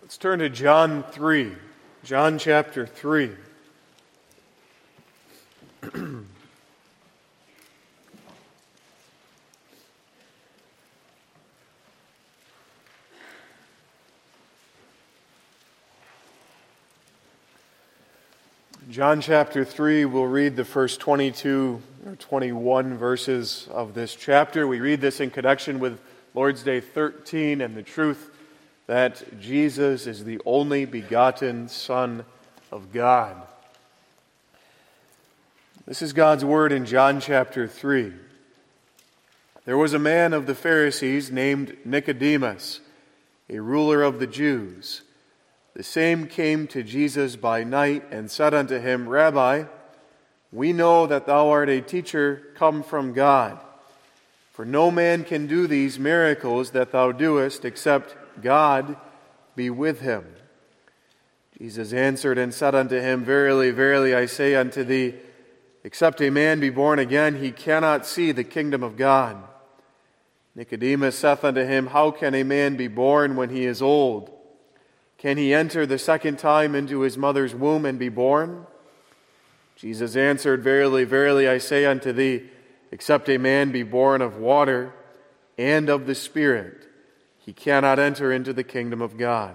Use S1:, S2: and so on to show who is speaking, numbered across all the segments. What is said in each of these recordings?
S1: Let's turn to John 3. John chapter 3. John chapter 3, we'll read the first 22 or 21 verses of this chapter. We read this in connection with Lord's Day 13 and the truth that Jesus is the only begotten Son of God. This is God's word in John chapter 3. There was a man of the Pharisees named Nicodemus, a ruler of the Jews. The same came to Jesus by night and said unto him, Rabbi, we know that thou art a teacher come from God. For no man can do these miracles that thou doest, except God be with him. Jesus answered and said unto him, Verily, verily, I say unto thee, except a man be born again, he cannot see the kingdom of God. Nicodemus saith unto him, How can a man be born when he is old? Can he enter the second time into his mother's womb and be born? Jesus answered, Verily, verily, I say unto thee, except a man be born of water and of the Spirit, he cannot enter into the kingdom of God.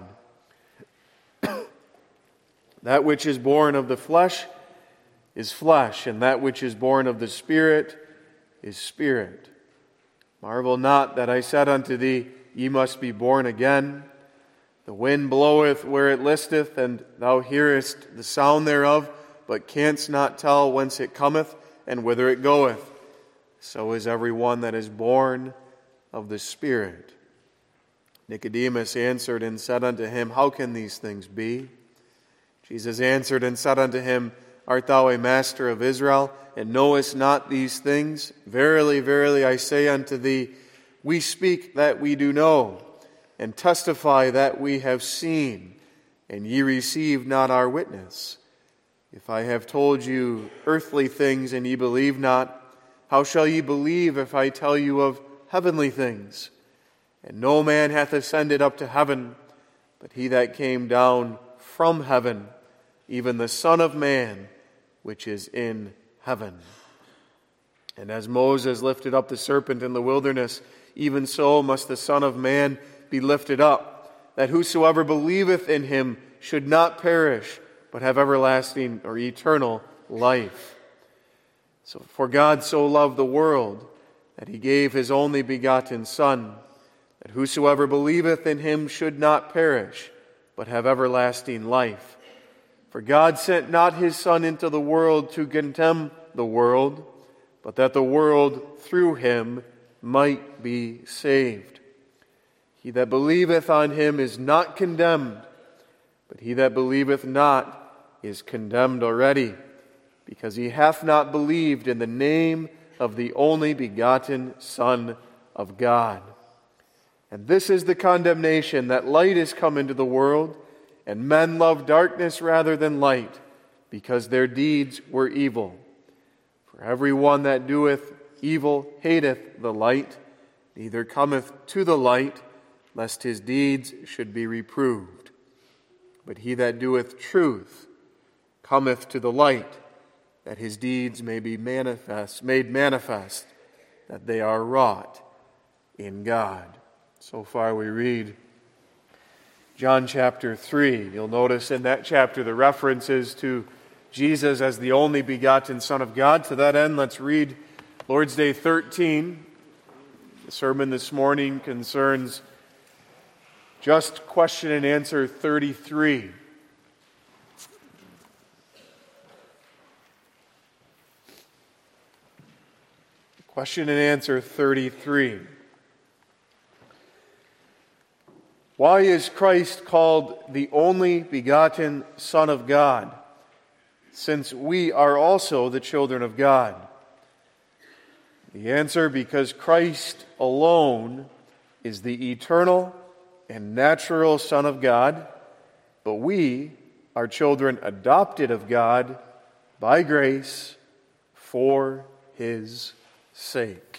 S1: That which is born of the flesh is flesh, and that which is born of the Spirit is spirit. Marvel not that I said unto thee, Ye must be born again. The wind bloweth where it listeth, and thou hearest the sound thereof, but canst not tell whence it cometh and whither it goeth. So is every one that is born of the Spirit. Nicodemus answered and said unto him, How can these things be? Jesus answered and said unto him, Art thou a master of Israel, and knowest not these things? Verily, verily, I say unto thee, we speak that we do know, and testify that we have seen, and ye receive not our witness. If I have told you earthly things, and ye believe not, how shall ye believe if I tell you of heavenly things? And no man hath ascended up to heaven, but he that came down from heaven, even the Son of Man, which is in heaven. And as Moses lifted up the serpent in the wilderness, even so must the Son of Man be lifted up, that whosoever believeth in him should not perish, but have everlasting or eternal life. So, for God so loved the world, that he gave his only begotten Son, that whosoever believeth in him should not perish, but have everlasting life. For God sent not his Son into the world to condemn the world, but that the world through him might be saved. He that believeth on him is not condemned, but he that believeth not is condemned already, because he hath not believed in the name of the only begotten Son of God. And this is the condemnation, that light is come into the world, and men love darkness rather than light, because their deeds were evil. For every one that doeth evil hateth the light, neither cometh to the light, lest his deeds should be reproved. But he that doeth truth cometh to the light, that his deeds may be made manifest, that they are wrought in God. So far we read John chapter 3. You'll notice in that chapter the references to Jesus as the only begotten Son of God. To that end, let's read Lord's Day 13. The sermon this morning concerns just question and answer 33. Question and answer 33. Why is Christ called the only begotten Son of God, since we are also the children of God? The answer, because Christ alone is the eternal and natural Son of God, but we are children adopted of God by grace for his sake.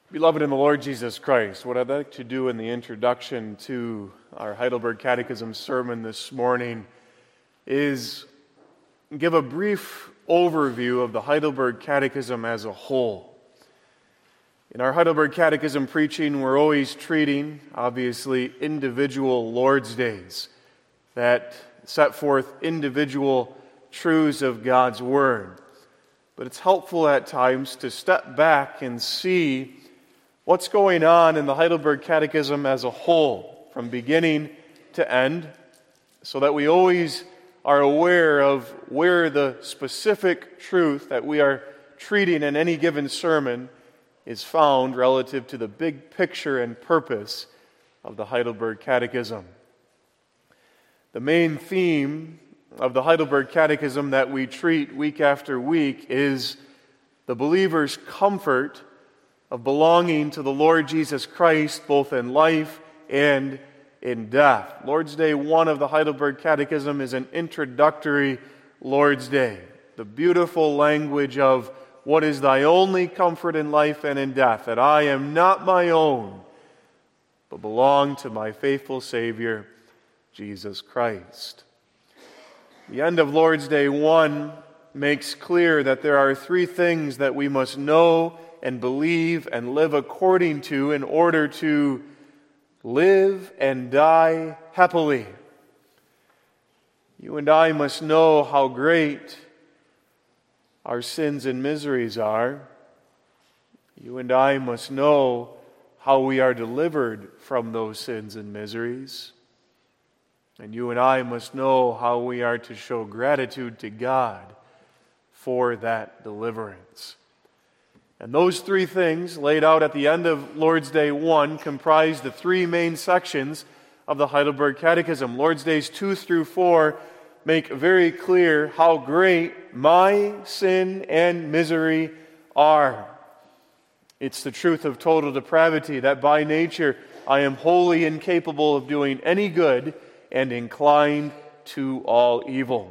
S1: Beloved in the Lord Jesus Christ, what I'd like to do in the introduction to our Heidelberg Catechism sermon this morning is give a brief overview of the Heidelberg Catechism as a whole. In our Heidelberg Catechism preaching, we're always treating, obviously, individual Lord's Days that set forth individual truths of God's Word. But it's helpful at times to step back and see what's going on in the Heidelberg Catechism as a whole, from beginning to end, so that we always are aware of where the specific truth that we are treating in any given sermon is found relative to the big picture and purpose of the Heidelberg Catechism. The main theme of the Heidelberg Catechism that we treat week after week is the believer's comfort of belonging to the Lord Jesus Christ both in life and in death. Lord's Day 1 of the Heidelberg Catechism is an introductory Lord's Day. The beautiful language of what is thy only comfort in life and in death, that I am not my own, but belong to my faithful Savior, Jesus Christ. The end of Lord's Day 1 makes clear that there are three things that we must know and believe and live according to in order to live and die happily. You and I must know how great our sins and miseries are. You and I must know how we are delivered from those sins and miseries. And you and I must know how we are to show gratitude to God for that deliverance. And those three things laid out at the end of Lord's Day 1 comprise the three main sections of the Heidelberg Catechism. Lord's Days 2 through 4 make very clear how great my sin and misery are. It's the truth of total depravity, that by nature I am wholly incapable of doing any good and inclined to all evil.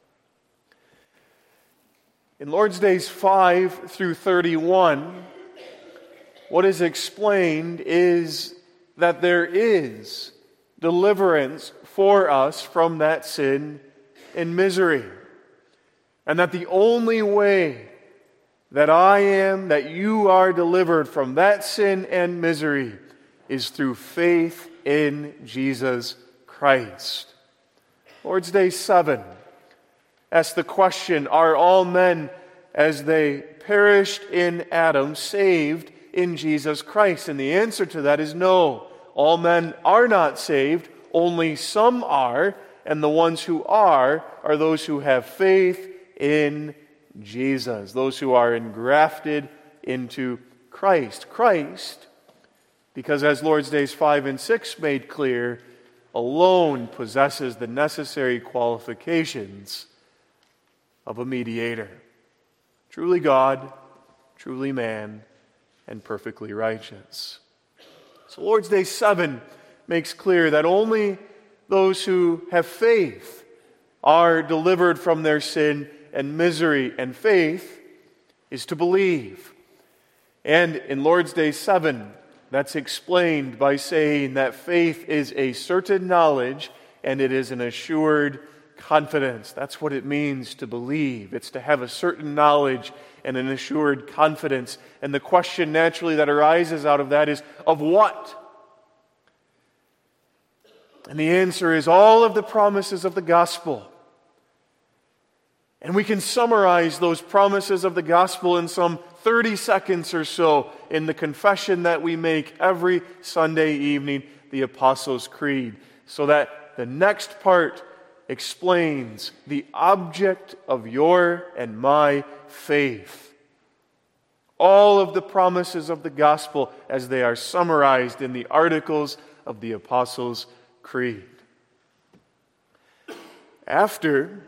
S1: In Lord's Days 5 through 31, what is explained is that there is deliverance for us from that sin and misery. And that the only way that you are delivered from that sin and misery is through faith in Jesus Christ. Lord's Day 7 asks the question, are all men as they perished in Adam saved in Jesus Christ? And the answer to that is no. All men are not saved, only some are, and the ones who are those who have faith in Jesus, those who are engrafted into Christ. Christ, because as Lord's Days 5 and 6 made clear, alone possesses the necessary qualifications of a mediator. Truly God, truly man, and perfectly righteous. So Lord's Day 7 makes clear that only those who have faith are delivered from their sin and misery, and faith is to believe. And in Lord's Day 7, that's explained by saying that faith is a certain knowledge and it is an assured confidence. That's what it means to believe. It's to have a certain knowledge and an assured confidence. And the question naturally that arises out of that is, of what? And the answer is all of the promises of the gospel. And we can summarize those promises of the gospel in some 30 seconds or so in the confession that we make every Sunday evening, the Apostles' Creed, so that the next part explains the object of your and my faith. All of the promises of the gospel as they are summarized in the articles of the Apostles' Creed. After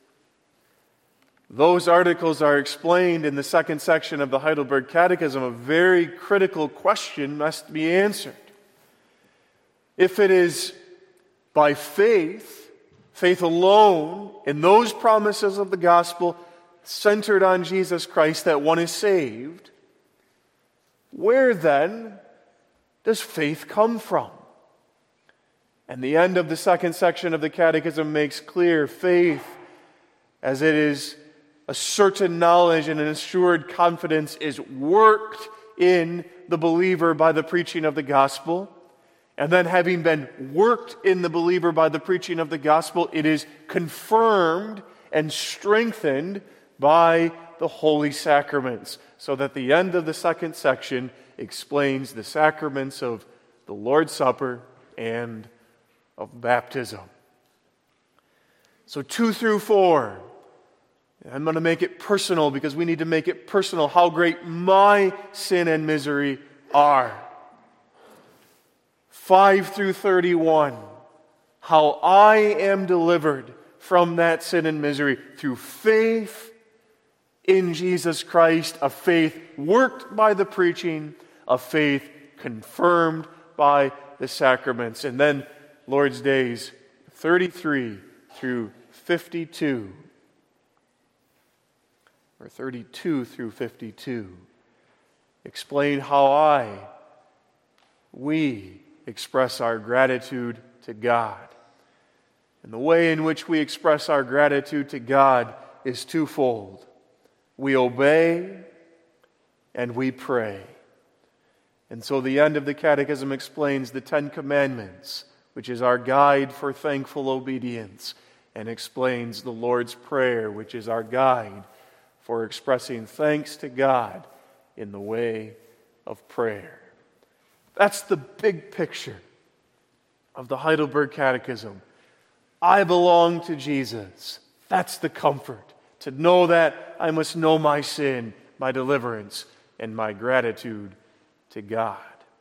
S1: those articles are explained in the second section of the Heidelberg Catechism, a very critical question must be answered. If it is by faith alone, in those promises of the gospel centered on Jesus Christ, that one is saved, Where then does faith come from? And the end of the second section of the Catechism makes clear faith, as it is a certain knowledge and an assured confidence, is worked in the believer by the preaching of the gospel. And then, having been worked in the believer by the preaching of the gospel, it is confirmed and strengthened by the holy sacraments. So that the end of the second section explains the sacraments of the Lord's Supper and of baptism. So 2 through 4. I'm going to make it personal because we need to make it personal how great my sin and misery are. 5 through 31. How I am delivered from that sin and misery through faith in Jesus Christ, a faith worked by the preaching, a faith confirmed by the sacraments. And then Lord's Days 33 through 52, or 32 through 52, explain how we express our gratitude to God. And the way in which we express our gratitude to God is twofold. We obey and we pray. And so the end of the Catechism explains the 10 Commandments, which is our guide for thankful obedience, and explains the Lord's Prayer, which is our guide for expressing thanks to God in the way of prayer. That's the big picture of the Heidelberg Catechism. I belong to Jesus. That's the comfort, to know that I must know my sin, my deliverance, and my gratitude to God.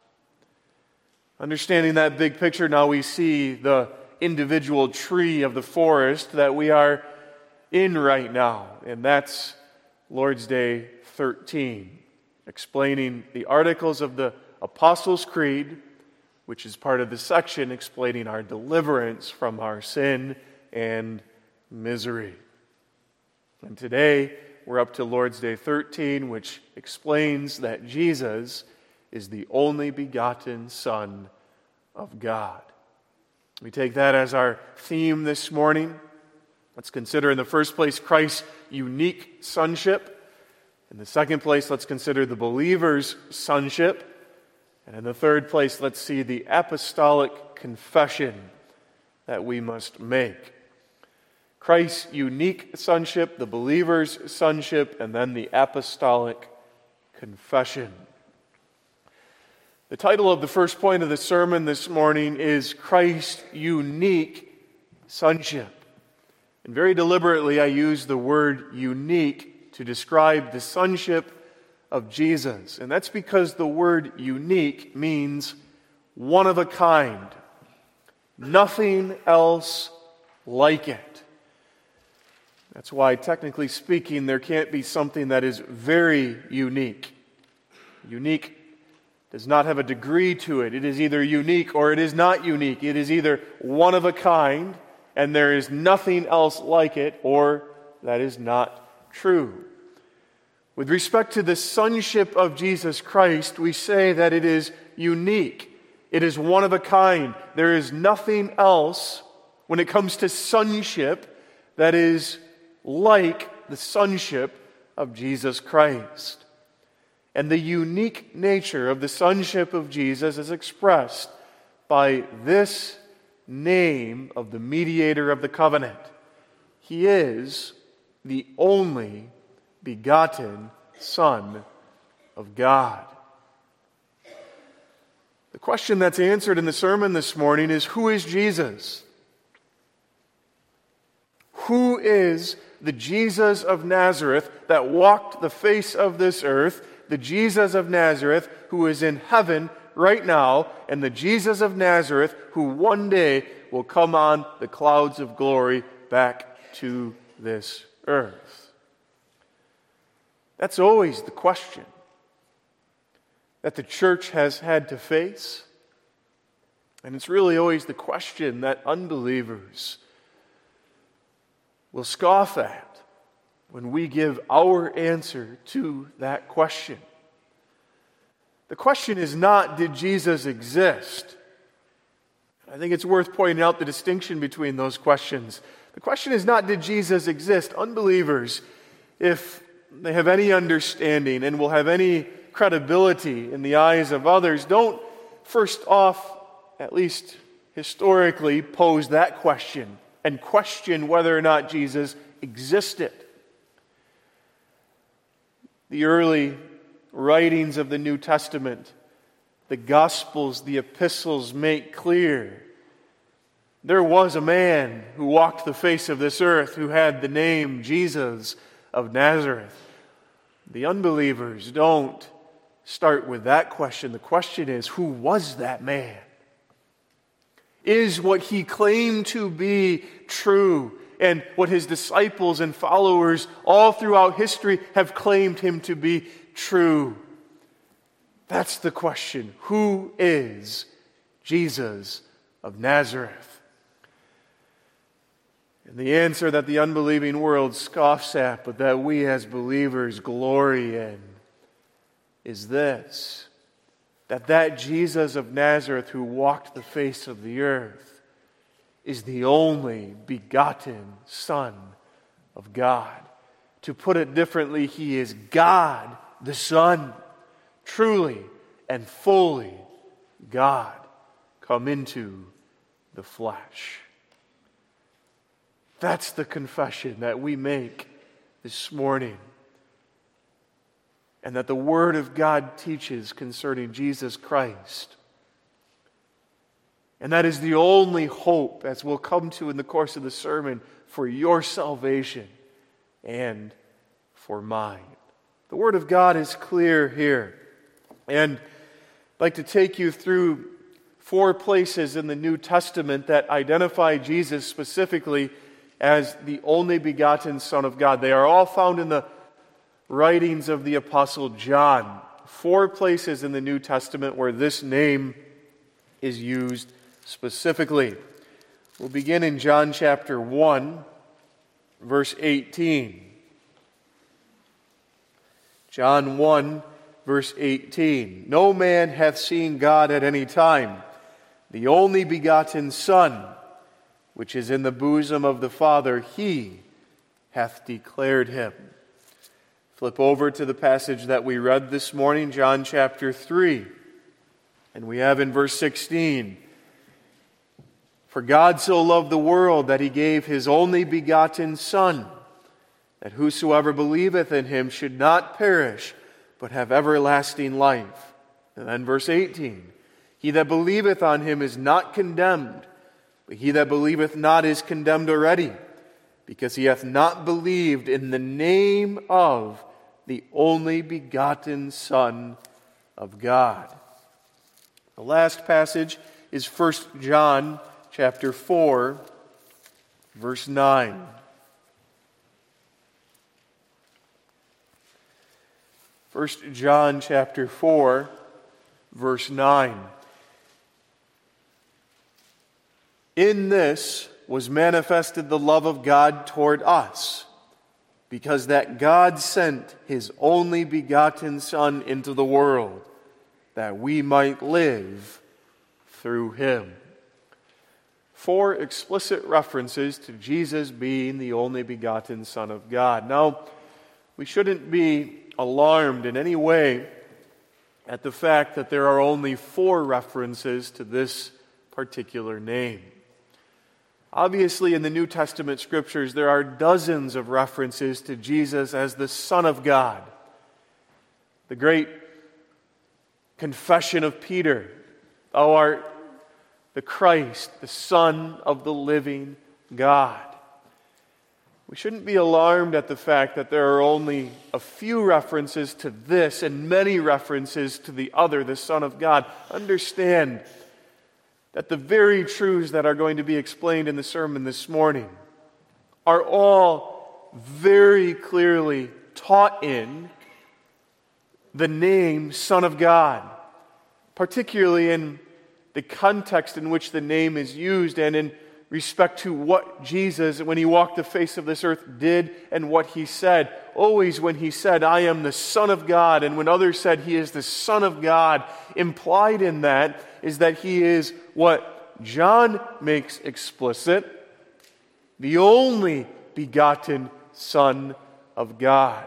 S1: Understanding that big picture, now we see the individual tree of the forest that we are in right now, and that's Lord's Day 13, explaining the articles of the Apostles' Creed, which is part of the section explaining our deliverance from our sin and misery. And today, we're up to Lord's Day 13, which explains that Jesus is the only begotten Son of God. We take that as our theme this morning. Let's consider in the first place Christ's unique sonship. In the second place, let's consider the believer's sonship. And in the third place, let's see the apostolic confession that we must make. Christ's unique sonship, the believer's sonship, and then the apostolic confession. The title of the first point of the sermon this morning is Christ's unique sonship. And very deliberately I use the word unique to describe the sonship of Jesus. And that's because the word unique means one of a kind. Nothing else like it. That's why, technically speaking, there can't be something that is very unique. Unique does not have a degree to it. It is either unique or it is not unique. It is either one of a kind, and there is nothing else like it, or that is not true. With respect to the sonship of Jesus Christ, we say that it is unique. It is one of a kind. There is nothing else when it comes to sonship that is like the sonship of Jesus Christ. And the unique nature of the sonship of Jesus is expressed by this name of the mediator of the covenant. He is the only begotten Son of God. The question that's answered in the sermon this morning is, who is Jesus? Who is the Jesus of Nazareth that walked the face of this earth, the Jesus of Nazareth who is in heaven right now, and the Jesus of Nazareth who one day will come on the clouds of glory back to this earth? That's always the question that the church has had to face. And it's really always the question that unbelievers will scoff at when we give our answer to that question. The question is not, did Jesus exist? I think it's worth pointing out the distinction between those questions. The question is not, did Jesus exist? Unbelievers, if they have any understanding and will have any credibility in the eyes of others, don't first off, at least historically, pose that question and question whether or not Jesus existed. The early writings of the New Testament, the Gospels, the epistles make clear there was a man who walked the face of this earth who had the name Jesus of Nazareth. The unbelievers don't start with that question. The question is, who was that man? Is what he claimed to be true? And what his disciples and followers all throughout history have claimed him to be true? That's the question. Who is Jesus of Nazareth? And the answer that the unbelieving world scoffs at, but that we as believers glory in, is this: that Jesus of Nazareth who walked the face of the earth is the only begotten Son of God. To put it differently, He is God the Son, truly and fully God, come into the flesh. That's the confession that we make this morning, and that the Word of God teaches concerning Jesus Christ. And that is the only hope, as we'll come to in the course of the sermon, for your salvation and for mine. The Word of God is clear here. And I'd like to take you through 4 places in the New Testament that identify Jesus specifically as the only begotten Son of God. They are all found in the writings of the Apostle John. 4 places in the New Testament where this name is used specifically. We'll begin in John chapter 1, verse 18. John 1, verse 18. No man hath seen God at any time. The only begotten Son, which is in the bosom of the Father, He hath declared Him. Flip over to the passage that we read this morning, John chapter 3. And we have in verse 16, For God so loved the world that He gave His only begotten Son, that whosoever believeth in Him should not perish, but have everlasting life. And then verse 18, He that believeth on Him is not condemned, but he that believeth not is condemned already, because he hath not believed in the name of the only begotten Son of God. The last passage is 1 John chapter 4, verse 9. 1 John chapter 4, verse 9. In this was manifested the love of God toward us, because that God sent His only begotten Son into the world, that we might live through Him. 4 explicit references to Jesus being the only begotten Son of God. Now, we shouldn't be alarmed in any way at the fact that there are only 4 references to this particular name. Obviously, in the New Testament scriptures, there are dozens of references to Jesus as the Son of God. The great confession of Peter, Thou art the Christ, the Son of the living God. We shouldn't be alarmed at the fact that there are only a few references to this and many references to the other, the Son of God. Understand that the very truths that are going to be explained in the sermon this morning are all very clearly taught in the name Son of God, particularly in the context in which the name is used and in respect to what Jesus, when he walked the face of this earth, did and what he said. Always when he said, I am the Son of God, and when others said he is the Son of God, implied in that is that he is what John makes explicit, the only begotten Son of God.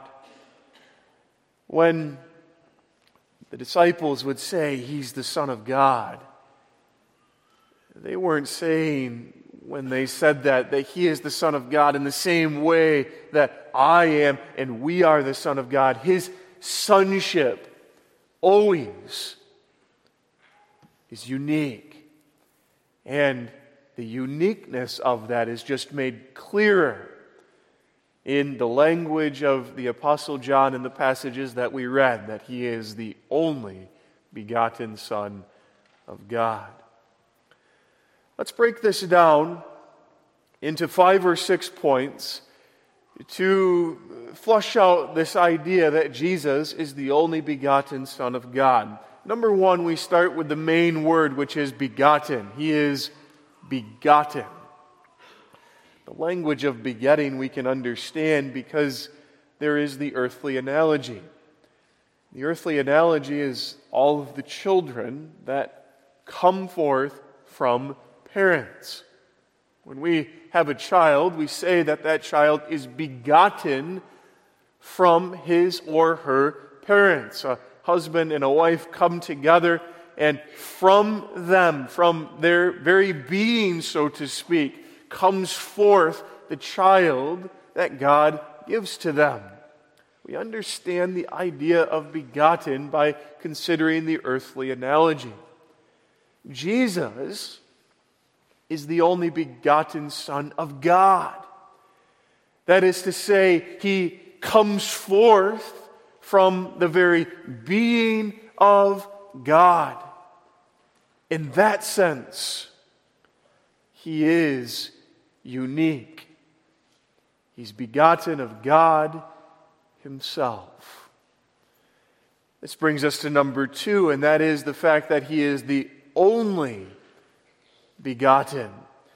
S1: When the disciples would say he's the Son of God, they weren't saying when they said that he is the Son of God in the same way that I am and we are the Son of God. His sonship always is unique. And the uniqueness of that is just made clearer in the language of the Apostle John in the passages that we read, that he is the only begotten Son of God. Let's break this down into 5 or 6 points to flush out this idea that Jesus is the only begotten Son of God. Number 1, we start with the main word, which is begotten. He is begotten. The language of begetting we can understand because there is the earthly analogy. The earthly analogy is all of the children that come forth from parents. When we have a child, we say that that child is begotten from his or her parents. A husband and a wife come together, and from them, from their very being, so to speak, comes forth the child that God gives to them. We understand the idea of begotten by considering the earthly analogy. Jesus is the only begotten Son of God. That is to say, he comes forth from the very being of God. In that sense, he is unique. He's begotten of God himself. This brings us to number 2, and that is the fact that he is the only begotten.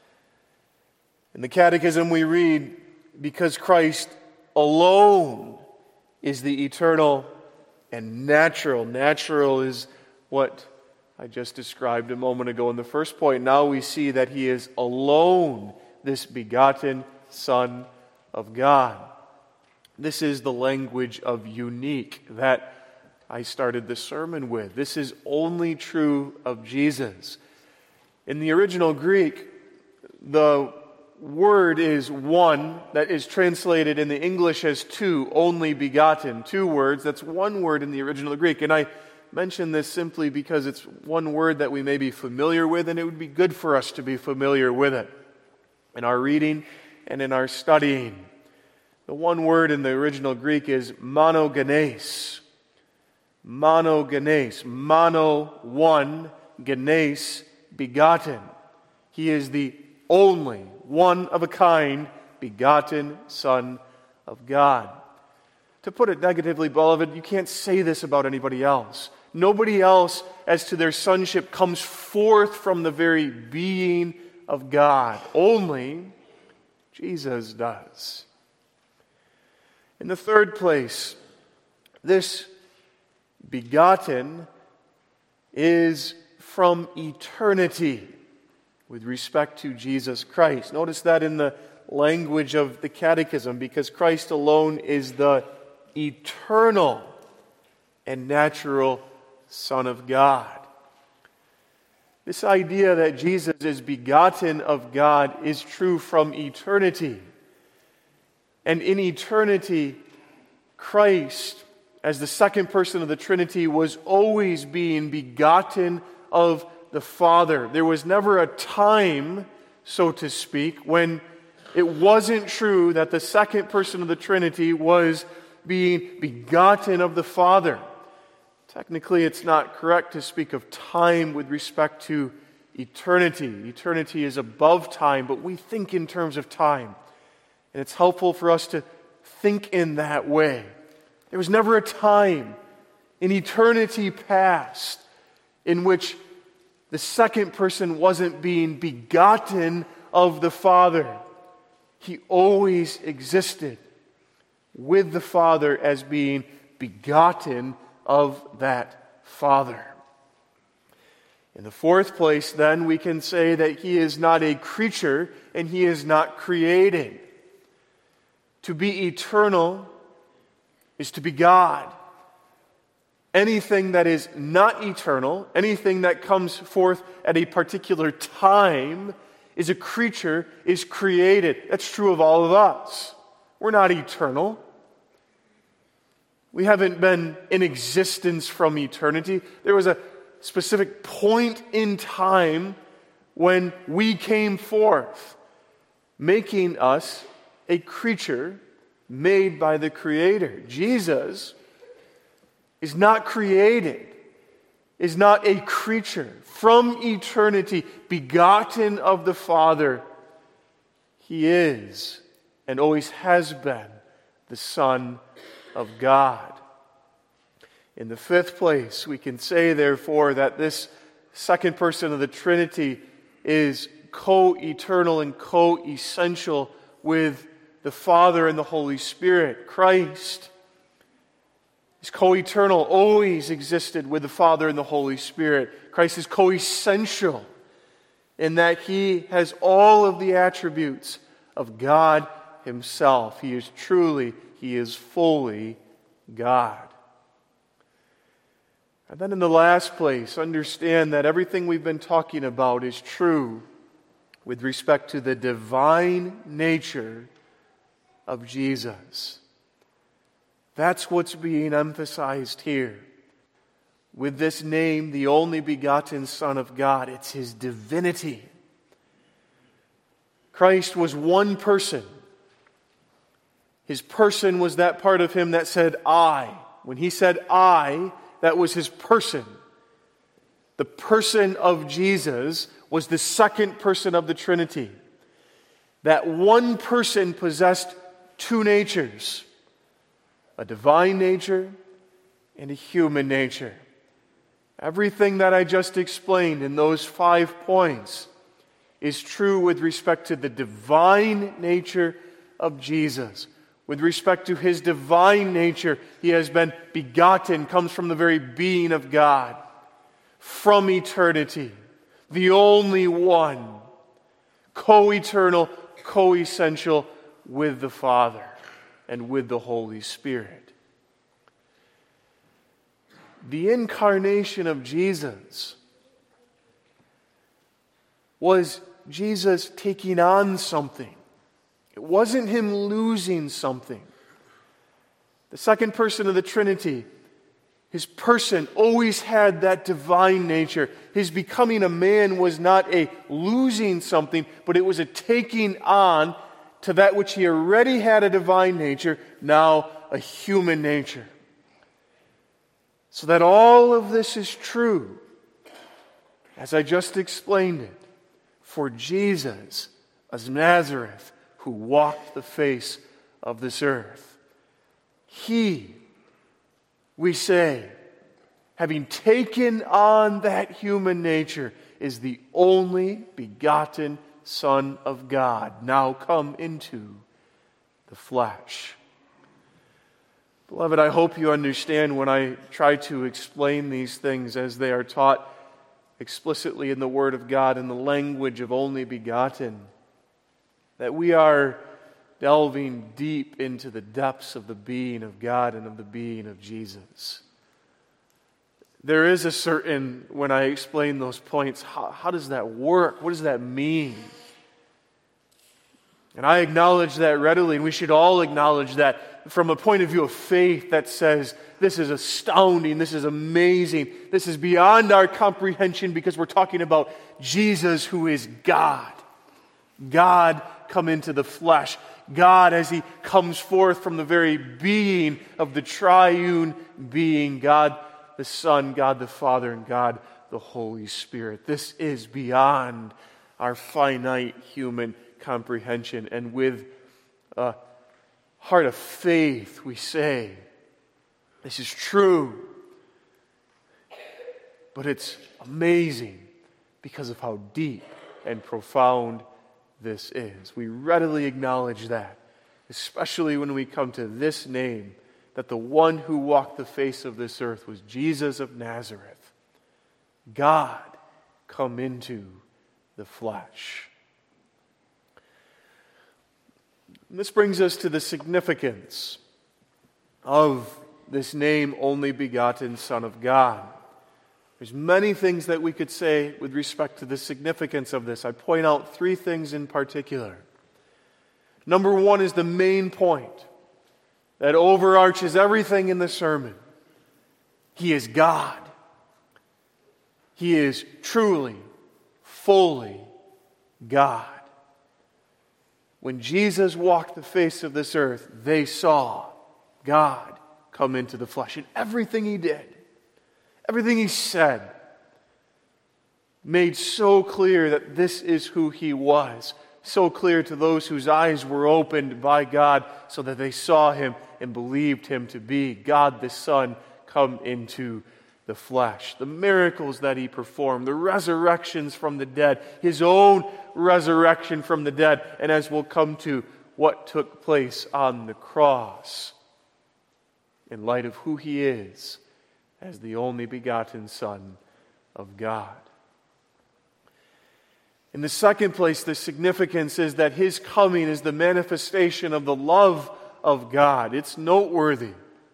S1: In the Catechism we read, because Christ alone is the eternal and natural. Natural is what I just described a moment ago in the first point. Now we see that he is alone this begotten Son of God. This is the language of unique that I started the sermon with. This is only true of Jesus. In the original Greek, the word is one that is translated in the English as two, only begotten. 2 words, that's one word in the original Greek. And I mention this simply because it's one word that we may be familiar with, and it would be good for us to be familiar with it in our reading and in our studying. The one word in the original Greek is monogenes. Monogenes. Mono, one, genes, begotten. He is the only, one of a kind, begotten Son of God. To put it negatively, beloved, you can't say this about anybody else. Nobody else, as to their sonship, comes forth from the very being of God. Only Jesus does. In the third place, this begotten is from eternity with respect to Jesus Christ. Notice that in the language of the Catechism, because Christ alone is the eternal and natural Son of God. This idea that Jesus is begotten of God is true from eternity. And in eternity, Christ, as the second person of the Trinity, was always being begotten of the Father. There was never a time, so to speak, when it wasn't true that the second person of the Trinity was being begotten of the Father. Technically, it's not correct to speak of time with respect to eternity. Eternity is above time, but we think in terms of time. And it's helpful for us to think in that way. There was never a time in eternity past in which the second person wasn't being begotten of the Father. He always existed with the Father as being begotten of that Father. In the fourth place, then, we can say that He is not a creature and He is not created. To be eternal is to be God. Anything that is not eternal, anything that comes forth at a particular time, is a creature, is created. That's true of all of us. We're not eternal. We haven't been in existence from eternity. There was a specific point in time when we came forth, making us a creature made by the Creator. Jesus is not created, is not a creature. From eternity, begotten of the Father, He is and always has been the Son of God. In the fifth place, we can say, therefore, that this second person of the Trinity is co-eternal and co-essential with the Father and the Holy Spirit. Christ is co-eternal, always existed with the Father and the Holy Spirit. Christ is co-essential in that He has all of the attributes of God Himself. He is truly, He is fully God. And then in the last place, understand that everything we've been talking about is true with respect to the divine nature of Jesus. That's what's being emphasized here. With this name, the only begotten Son of God, it's His divinity. Christ was one person. His person was that part of Him that said, I. When He said, I, that was His person. The person of Jesus was the second person of the Trinity. That one person possessed two natures, a divine nature and a human nature. Everything that I just explained in those 5 points is true with respect to the divine nature of Jesus. With respect to His divine nature, He has been begotten, comes from the very being of God, from eternity, the only one, co-eternal, co-essential with the Father and with the Holy Spirit. The incarnation of Jesus was Jesus taking on something. It wasn't Him losing something. The second person of the Trinity, His person always had that divine nature. His becoming a man was not a losing something, but it was a taking on to that which He already had a divine nature, now a human nature. So that all of this is true, as I just explained it, for Jesus of Nazareth, who walked the face of this earth. He, we say, having taken on that human nature, is the only begotten Son of God, now come into the flesh. Beloved, I hope you understand when I try to explain these things as they are taught explicitly in the Word of God in the language of only begotten, that we are delving deep into the depths of the being of God and of the being of Jesus. There is a certain, when I explain those points, how does that work? What does that mean? And I acknowledge that readily, and we should all acknowledge that from a point of view of faith that says, this is astounding, this is amazing, this is beyond our comprehension because we're talking about Jesus who is God. God come into the flesh. God as He comes forth from the very being of the triune being, God the Son, God the Father, and God the Holy Spirit. This is beyond our finite human comprehension. And with a heart of faith, we say, this is true. But it's amazing because of how deep and profound this is. We readily acknowledge that, especially when we come to this name, that the one who walked the face of this earth was Jesus of Nazareth, God come into the flesh. And this brings us to the significance of this name, only begotten Son of God. There's many things that we could say with respect to the significance of this. I point out three things in particular. Number one is the main point that overarches everything in the sermon. He is God. He is truly, fully God. When Jesus walked the face of this earth, they saw God come into the flesh. And everything He did, everything He said, made so clear that this is who He was. So clear to those whose eyes were opened by God so that they saw Him and believed Him to be God the Son come into the flesh. The miracles that He performed, the resurrections from the dead, His own resurrection from the dead, and as we'll come to, what took place on the cross in light of who He is as the only begotten Son of God. In the second place, the significance is that His coming is the manifestation of the love of God. It's noteworthy.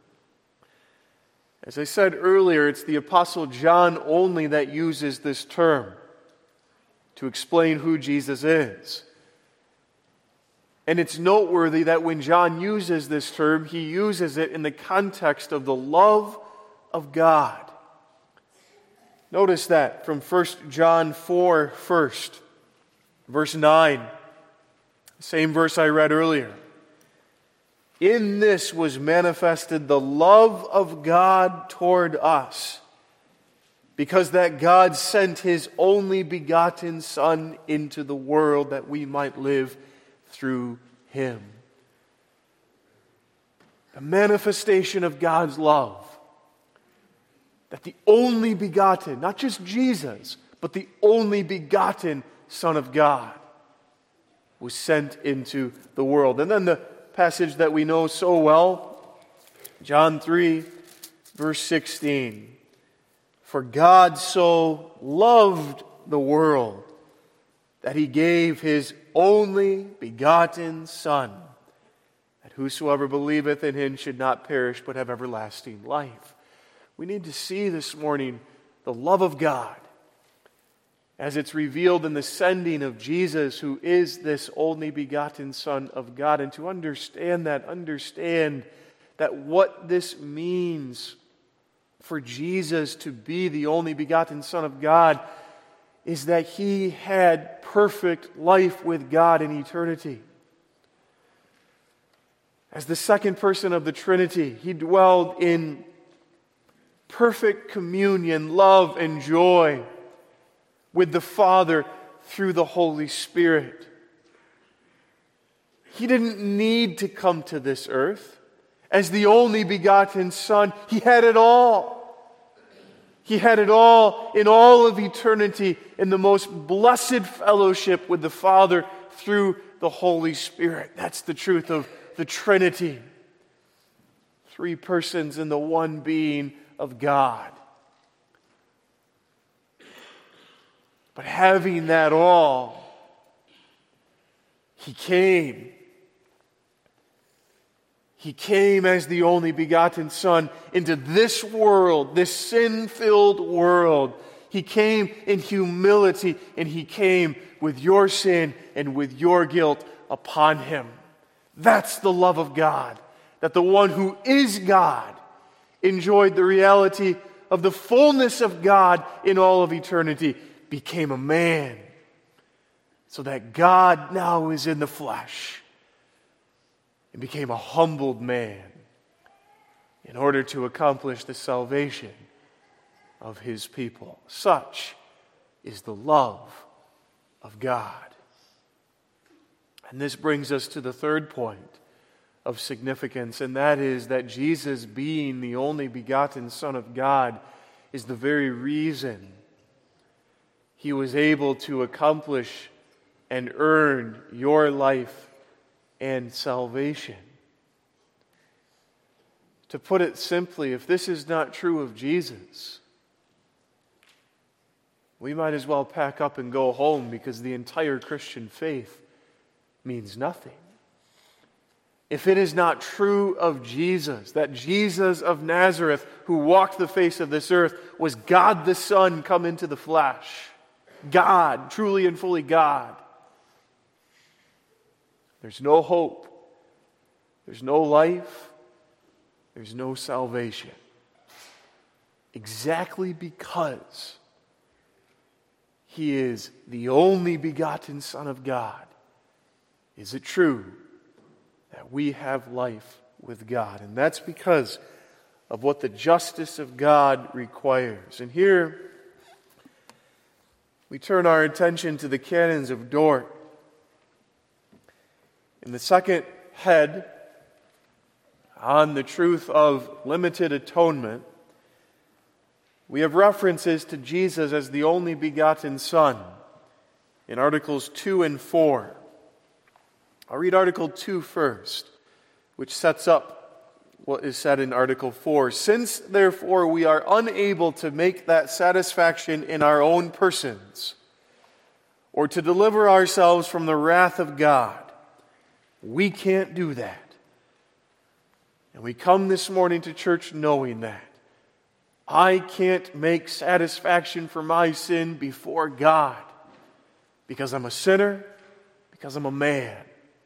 S1: As I said earlier, it's the Apostle John only that uses this term to explain who Jesus is. And it's noteworthy that when John uses this term, he uses it in the context of the love of God. Notice that from 1 John 4 first, verse 9, same verse I read earlier. In this was manifested the love of God toward us, because that God sent His only begotten Son into the world that we might live through Him. The manifestation of God's love, that the only begotten, not just Jesus, but the only begotten Son of God was sent into the world. And then the passage that we know so well, John 3, verse 16. For God so loved the world that He gave His only begotten Son, that whosoever believeth in Him should not perish but have everlasting life. We need to see this morning the love of God as it's revealed in the sending of Jesus, who is this only begotten Son of God. And to understand that what this means for Jesus to be the only begotten Son of God is that He had perfect life with God in eternity. As the second person of the Trinity, He dwelled in perfect communion, love, and joy with the Father through the Holy Spirit. He didn't need to come to this earth. As the only begotten Son, He had it all. He had it all in all of eternity in the most blessed fellowship with the Father through the Holy Spirit. That's the truth of the Trinity. Three persons in the one being of God. But having that all, He came. He came as the only begotten Son into this world, this sin-filled world. He came in humility, and He came with your sin and with your guilt upon Him. That's the love of God, that the one who is God enjoyed the reality of the fullness of God in all of eternity, became a man, so that God now is in the flesh and became a humbled man in order to accomplish the salvation of His people. Such is the love of God. And this brings us to the third point of significance, and that is that Jesus, being the only begotten Son of God, is the very reason He was able to accomplish and earn your life and salvation. To put it simply, if this is not true of Jesus, we might as well pack up and go home, because the entire Christian faith means nothing. If it is not true of Jesus, that Jesus of Nazareth, who walked the face of this earth, was God the Son come into the flesh, God, truly and fully God, there's no hope, there's no life, there's no salvation. Exactly because He is the only begotten Son of God, is it true that we have life with God. And that's because of what the justice of God requires. And here we turn our attention to the canons of Dort. In the second head, on the truth of limited atonement, we have references to Jesus as the only begotten Son in Articles 2 and 4. I'll read Article 2 first, which sets up what is said in Article 4. Since, therefore, we are unable to make that satisfaction in our own persons, or to deliver ourselves from the wrath of God, we can't do that. And we come this morning to church knowing that. I can't make satisfaction for my sin before God, because I'm a sinner, because I'm a man.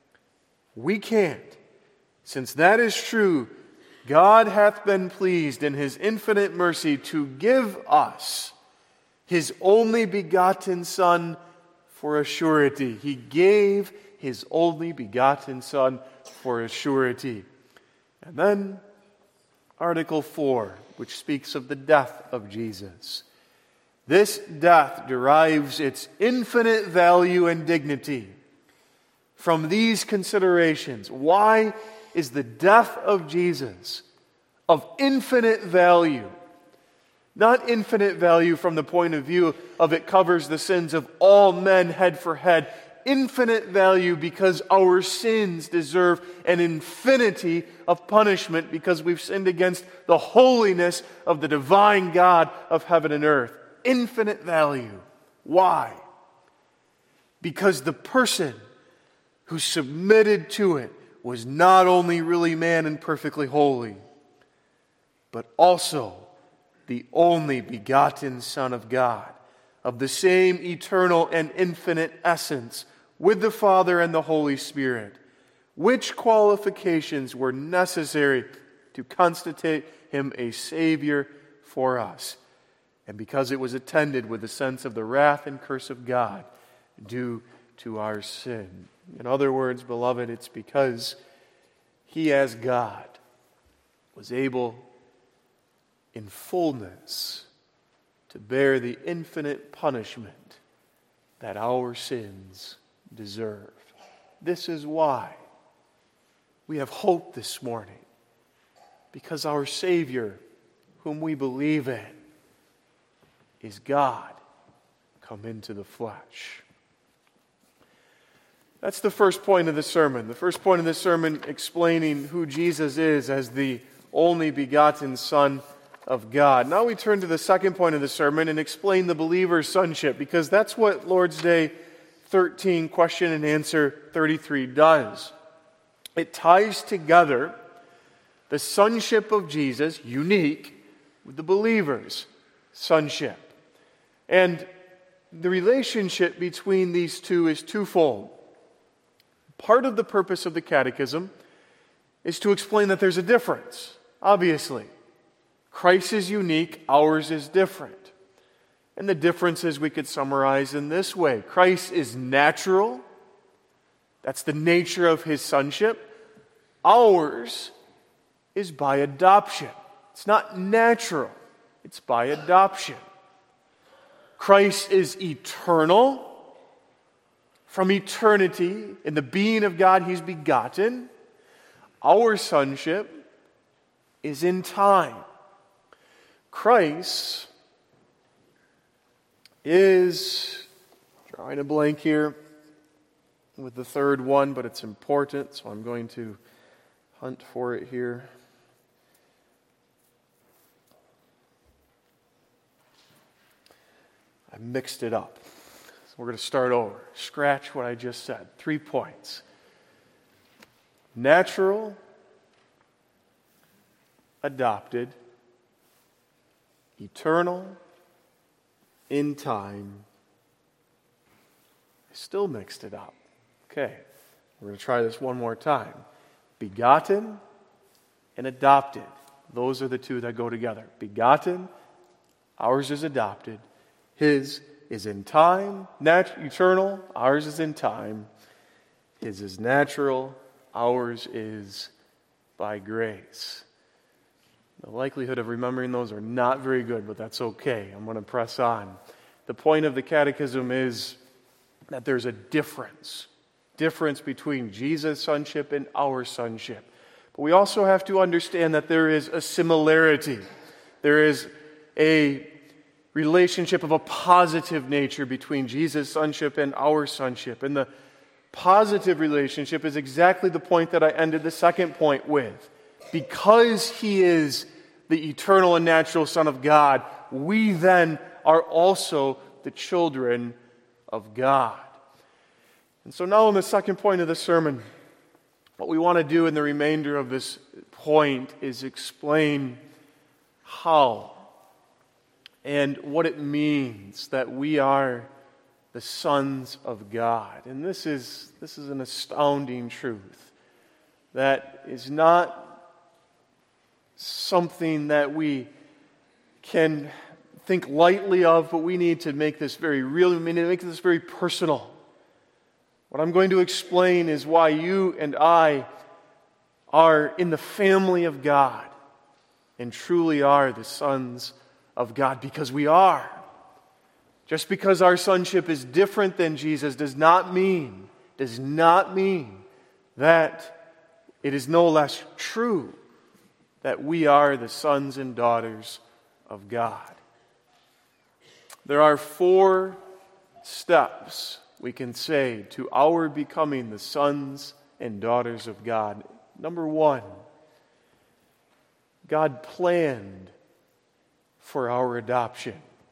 S1: We can't. Since that is true, God hath been pleased in His infinite mercy to give us His only begotten Son for a surety. He gave His only begotten Son for a surety. And then Article 4, which speaks of the death of Jesus. This death derives its infinite value and dignity from these considerations. Why is the death of Jesus of infinite value? Not infinite value from the point of view of it covers the sins of all men head for head. Infinite value because our sins deserve an infinity of punishment because we've sinned against the holiness of the divine God of heaven and earth. Infinite value. Why? Because the person who submitted to it was not only really man and perfectly holy, but also the only begotten Son of God, of the same eternal and infinite essence, with the Father and the Holy Spirit, which qualifications were necessary to constitute Him a Savior for us, and because it was attended with the sense of the wrath and curse of God due to our sin. In other words, beloved, it's because He as God was able in fullness to bear the infinite punishment that our sins deserve. This is why we have hope this morning, because our Savior, whom we believe in, is God come into the flesh. That's the first point of the sermon. The first point of the sermon explaining who Jesus is as the only begotten Son of God. Now we turn to the second point of the sermon and explain the believer's sonship, because that's what Lord's Day 13, question and answer 33 does. It ties together the sonship of Jesus, unique, with the believer's sonship. And the relationship between these two is twofold. Part of the purpose of the catechism is to explain that there's a difference, obviously. Christ is unique, ours is different. And the differences we could summarize in this way. Christ is natural. That's the nature of His sonship. Ours is by adoption. It's not natural. It's by adoption. Christ is eternal. From eternity, in the being of God, He's begotten. Our sonship is in time. Christ is, drawing a blank here, with the third one, but it's important, so I'm going to hunt for it here. I mixed it up. So we're going to start over. Scratch what I just said. 3 points. Natural, adopted, eternal, in time. I still mixed it up. Okay, we're going to try this one more time. Begotten and adopted. Those are the two that go together. Begotten, ours is adopted. His is in time, eternal. Ours is in time. His is natural. Ours is by grace. The likelihood of remembering those are not very good, but that's okay. I'm going to press on. The point of the catechism is that there's a difference between Jesus' sonship and our sonship. But we also have to understand that there is a similarity. There is a relationship of a positive nature between Jesus' sonship and our sonship. And the positive relationship is exactly the point that I ended the second point with. Because he is the eternal and natural Son of God, we then are also the children of God. And so now in the second point of the sermon, what we want to do in the remainder of this point is explain how and what it means that we are the sons of God. And this is an astounding truth that is not something that we can think lightly of, but we need to make this very real. We need to make this very personal. What I'm going to explain is why you and I are in the family of God and truly are the sons of God, because we are. Just because our sonship is different than Jesus does not mean that it is no less true that we are the sons and daughters of God. There are 4 steps we can say to our becoming the sons and daughters of God. Number 1, God planned for our adoption.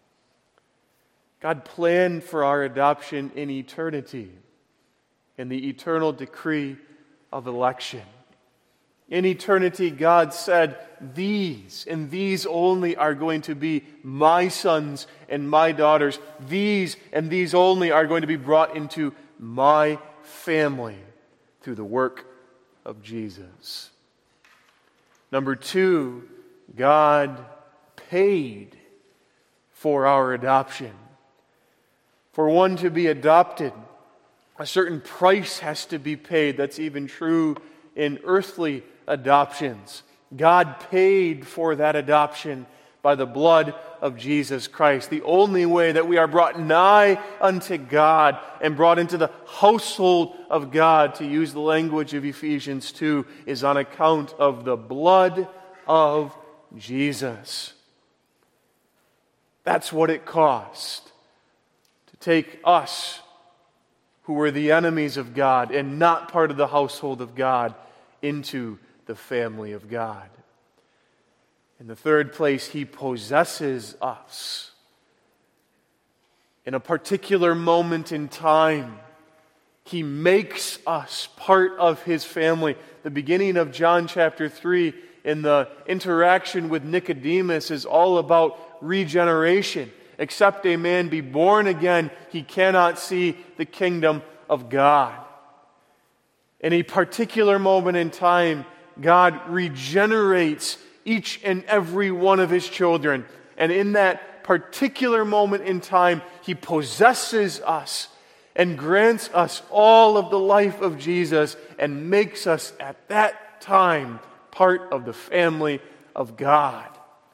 S1: God planned for our adoption in eternity, in the eternal decree of election. In eternity, God said, these and these only are going to be my sons and my daughters. These and these only are going to be brought into my family through the work of Jesus. Number 2, God paid for our adoption. For one to be adopted, a certain price has to be paid. That's even true in earthly adoptions. God paid for that adoption by the blood of Jesus Christ. The only way that we are brought nigh unto God and brought into the household of God, to use the language of Ephesians 2, is on account of the blood of Jesus. That's what it cost to take us, who were the enemies of God and not part of the household of God, into the family of God. In the third place, He possesses us. In a particular moment in time, He makes us part of His family. The beginning of John chapter 3, in the interaction with Nicodemus, is all about regeneration. Except a man be born again, he cannot see the kingdom of God. In a particular moment in time, God regenerates each and every one of His children. And in that particular moment in time, He possesses us and grants us all of the life of Jesus and makes us at that time part of the family of God.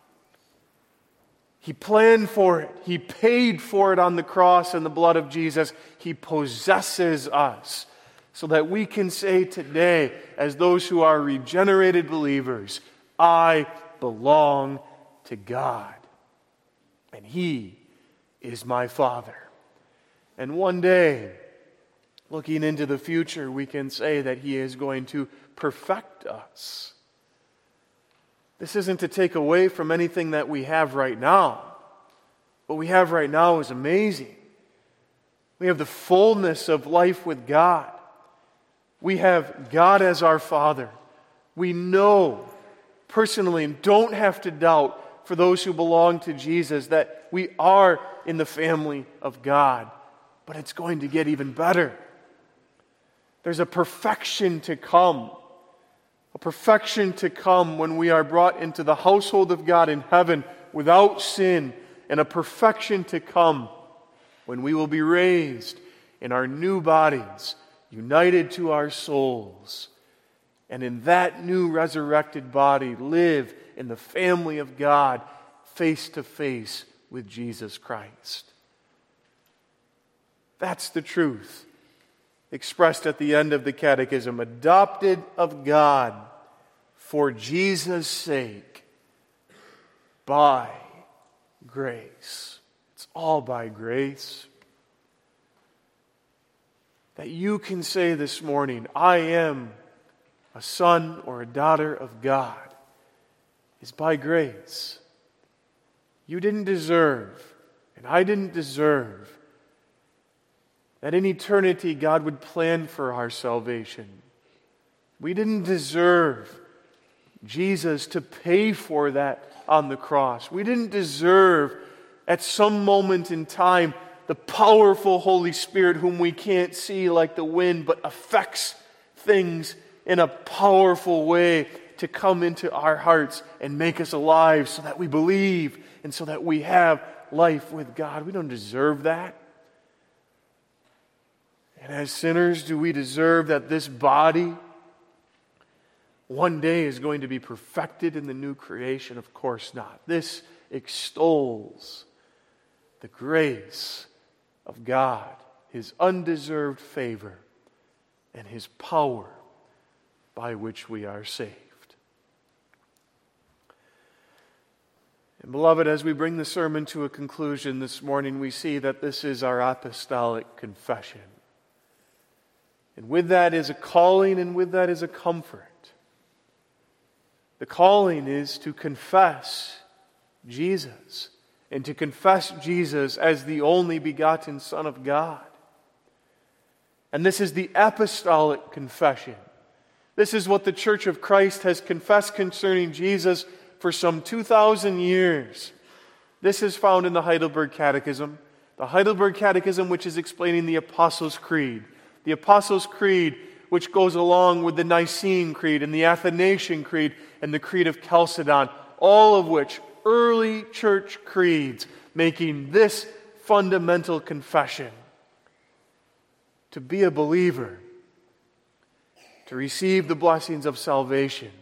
S1: He planned for it. He paid for it on the cross and the blood of Jesus. He possesses us so that we can say today, as those who are regenerated believers, I belong to God, and He is my Father. And one day, looking into the future, we can say that He is going to perfect us. This isn't to take away from anything that we have right now. What we have right now is amazing. We have the fullness of life with God. We have God as our Father. We know personally and don't have to doubt for those who belong to Jesus that we are in the family of God. But it's going to get even better. There's a perfection to come. A perfection to come when we are brought into the household of God in heaven without sin. And a perfection to come when we will be raised in our new bodies, united to our souls. And in that new resurrected body, live in the family of God, face to face with Jesus Christ. That's the truth expressed at the end of the Catechism. Adopted of God for Jesus' sake by grace. It's all by grace. That you can say this morning, I am a son or a daughter of God, is by grace. You didn't deserve, and I didn't deserve, that in eternity God would plan for our salvation. We didn't deserve Jesus to pay for that on the cross. We didn't deserve at some moment in time the powerful Holy Spirit whom we can't see like the wind but affects things in a powerful way to come into our hearts and make us alive so that we believe and so that we have life with God. We don't deserve that. And as sinners, do we deserve that this body one day is going to be perfected in the new creation? Of course not. This extols the grace of God, His undeserved favor, and His power by which we are saved. And beloved, as we bring the sermon to a conclusion this morning, we see that this is our apostolic confession. And with that is a calling, and with that is a comfort. The calling is to confess Jesus, and to confess Jesus as the only begotten Son of God. And this is the apostolic confession. This is what the Church of Christ has confessed concerning Jesus for some 2,000 years. This is found in the Heidelberg Catechism. The Heidelberg Catechism, which is explaining the Apostles' Creed. The Apostles' Creed, which goes along with the Nicene Creed and the Athanasian Creed and the Creed of Chalcedon, all of which early church creeds making this fundamental confession. To be a believer, to receive the blessings of salvation,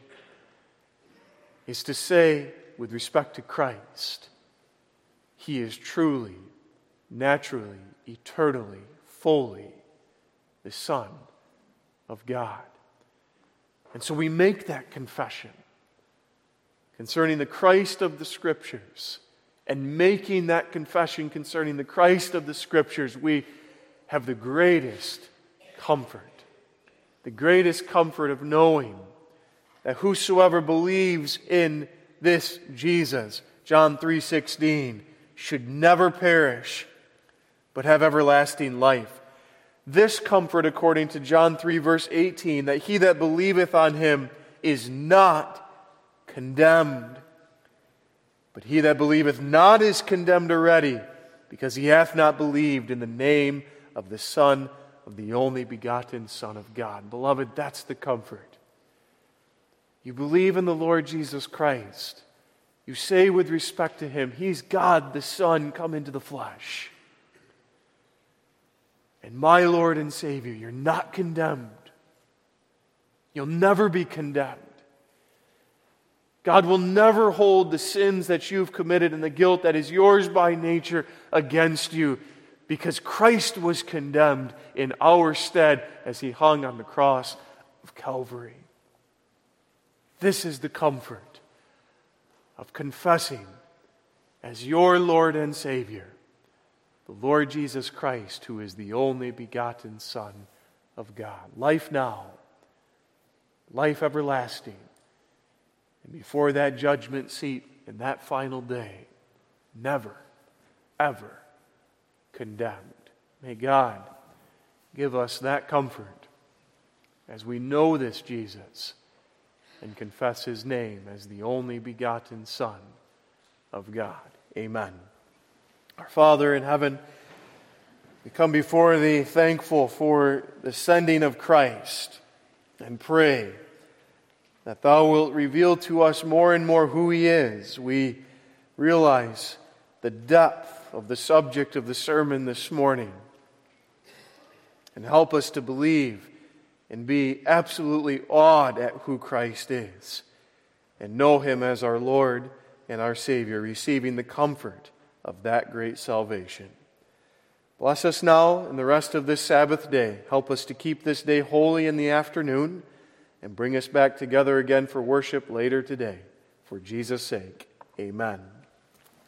S1: is to say, with respect to Christ, He is truly, naturally, eternally, fully the Son of God. And so we make that confession concerning the Christ of the Scriptures. And making that confession concerning the Christ of the Scriptures, we have the greatest comfort. The greatest comfort of knowing that whosoever believes in this Jesus, John 3:16, should never perish, but have everlasting life. This comfort, according to John 3, verse 18, that he that believeth on Him is not condemned, but he that believeth not is condemned already, because he hath not believed in the name of the Son of the only begotten Son of God. Beloved, that's the comfort. You believe in the Lord Jesus Christ. You say with respect to Him, He's God the Son come into the flesh. And my Lord and Savior, you're not condemned. You'll never be condemned. God will never hold the sins that you've committed and the guilt that is yours by nature against you, because Christ was condemned in our stead as He hung on the cross of Calvary. This is the comfort of confessing as your Lord and Savior the Lord Jesus Christ, who is the only begotten Son of God. Life now, life everlasting. And before that judgment seat and that final day, never, ever condemned. May God give us that comfort as we know this Jesus and confess His name as the only begotten Son of God. Amen. Our Father in heaven, we come before Thee thankful for the sending of Christ and pray that Thou wilt reveal to us more and more who He is. We realize the depth of the subject of the sermon this morning, and help us to believe and be absolutely awed at who Christ is and know Him as our Lord and our Savior, receiving the comfort of that great salvation. Bless us now in the rest of this Sabbath day. Help us to keep this day holy in the afternoon and bring us back together again for worship later today. For Jesus' sake, amen.